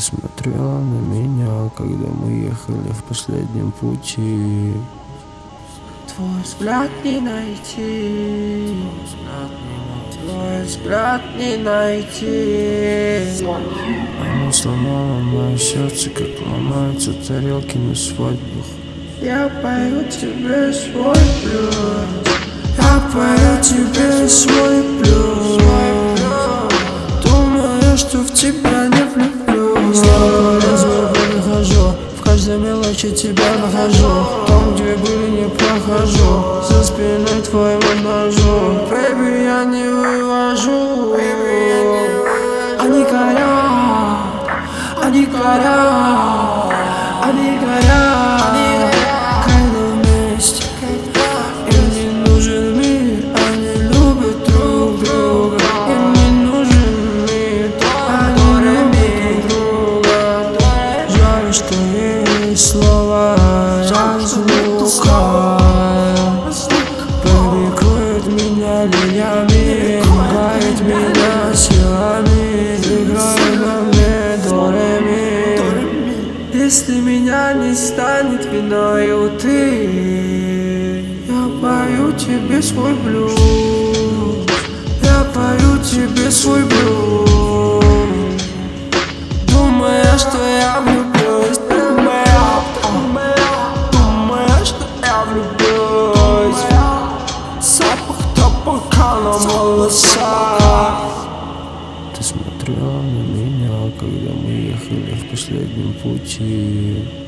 Ты смотрела на меня, когда мы ехали в последнем пути. Твой взгляд не найти, твой взгляд не найти. Оно сломало мое сердце, как ломаются тарелки на свадьбах. Я пою тебе свой блюз, я пою тебе свой блюз. Думаю, что в тебя не влюблюсь. Я по лезвию нахожу, в каждой мелочи тебя нахожу. Там, где были, не прохожу, за спиной твоего ножу. Baby, я не вывожу. Они горят, они горят, они горят. Когда вместе им не нужен мир, они любят друг друга. Им не нужен мир, они любят друг друга. Жаль, что есть слова разлука. Побегует меня линиями, пугает меня силами, играет на мне до ре ми. Если меня не станет виною ты, я пою тебе свой блюз, я пою тебе свой блюз. Думая, что я влюблюсь, думая, что я влюблюсь. Запах табака на волосах. Ты смотрела на меня, когда мы ехали в последнем пути.